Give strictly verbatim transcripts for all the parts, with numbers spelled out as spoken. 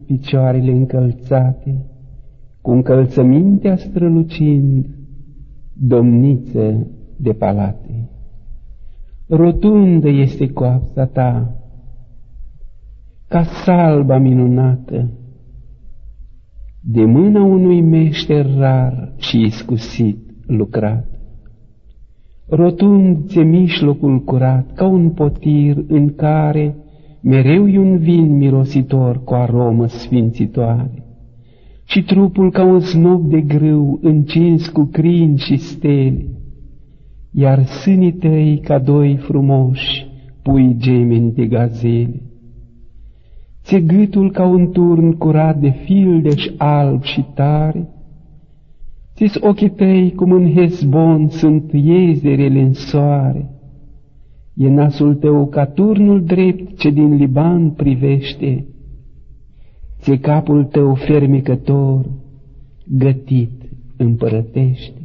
picioarele încălțate, cu încălțămintea strălucind, domniță de palate. Rotundă este coapsa ta, ca salba minunată, de mâna unui meșter rar și iscusit lucrat. Rotund ți-e mijlocul curat, ca un potir în care mereu e un vin mirositor cu aromă sfințitoare, și trupul ca un snop de grâu încins cu crini și stele, iar sânii tăi ca doi frumoși pui gemeni de gazele. Ți-e gâtul ca un turn curat de fildeș alb și tare, ți-s ochii tăi cum în Hesbon sunt iezerele în soare, e nasul tău ca turnul drept ce din Liban privește, ți-e capul tău fermecător, gătit împărătește.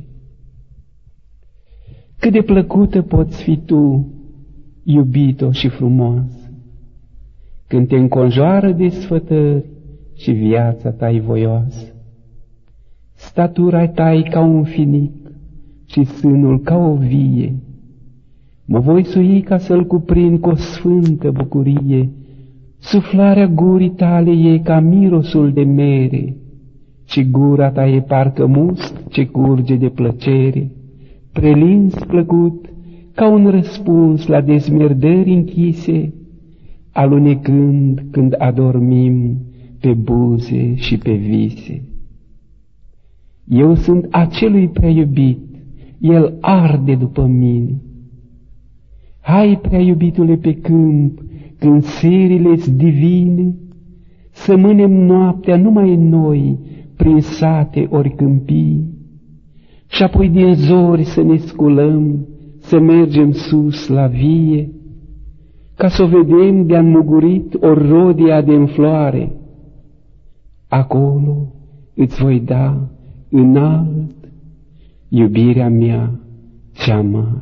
Cât de plăcută poți fi tu, iubito și frumoasă, când te înconjoară de sfătări și viața ta-i voioasă. Statura ta-i ca un finic și sânul ca o vie, mă voi sui ca să-l cuprind cu o sfântă bucurie. Suflarea gurii tale e ca mirosul de mere, și gura ta e parcă musc ce curge de plăcere, prelins plăcut ca un răspuns la dezmierdări închise, alunecând când adormim pe buze și pe vise. Eu sunt acelui prea iubit, el arde după mine. Hai, prea iubitule, pe câmp, când serile-s divine, să mânem noaptea numai noi, prin sate ori câmpii, și apoi din zori să ne sculăm, să mergem sus la vie, ca să o vedem de-a înmugurit ori rodia de înfloare. Acolo îți voi da înalt iubirea mea cea mare.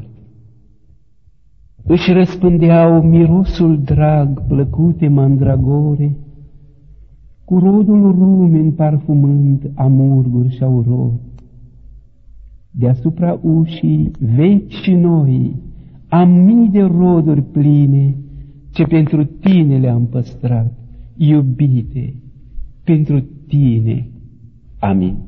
Își răspândeau mirosul drag plăcute mandragore, cu rodul rumen parfumând amurguri și aurori. Deasupra ușii vechi și noi am mii de roduri pline, ce pentru tine le-am păstrat, iubite, pentru tine. Amin.